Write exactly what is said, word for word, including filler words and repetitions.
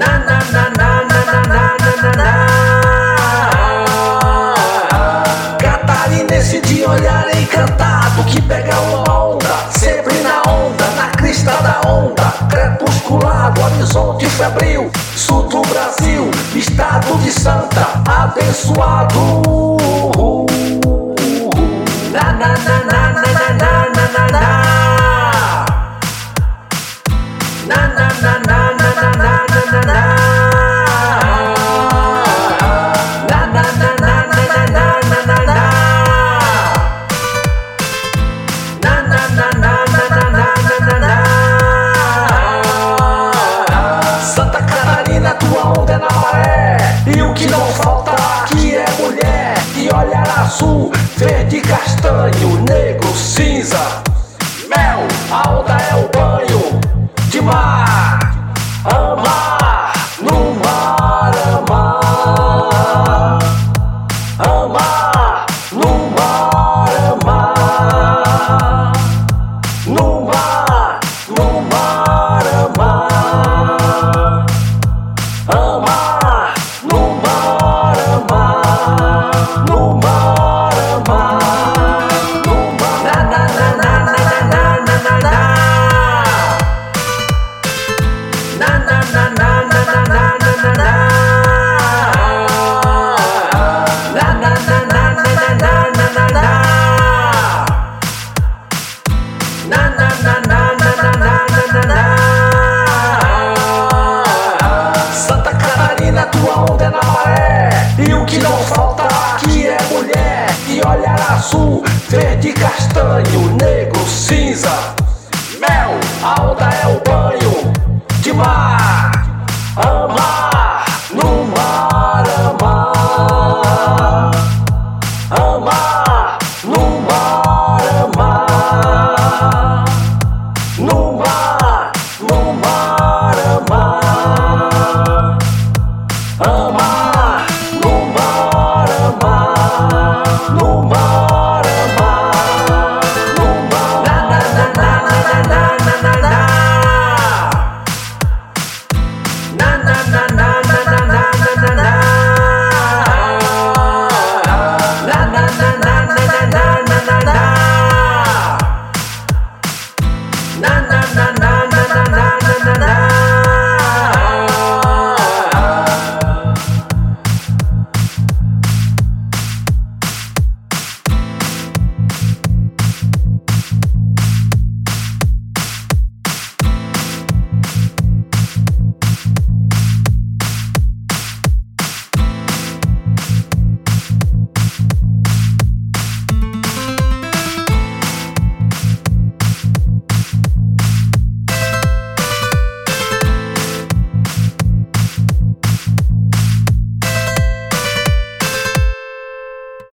Na na na na na na na na na. Catarinense de olhar encantado, que pega uma onda, sempre na onda, na crista da onda. Crepusculado, horizonte febril, sul do Brasil, estado de Santa, abençoado. Na na na na na na na na na na. Na na na na na na na na na na. Na na na na na na na na na na. Na na na na na na na na na. Santa Catarina, tua onda é na maré, e o que não falta aqui é mulher de olhar azul, verde, castanho, negro, cinza. Mel, a onda é o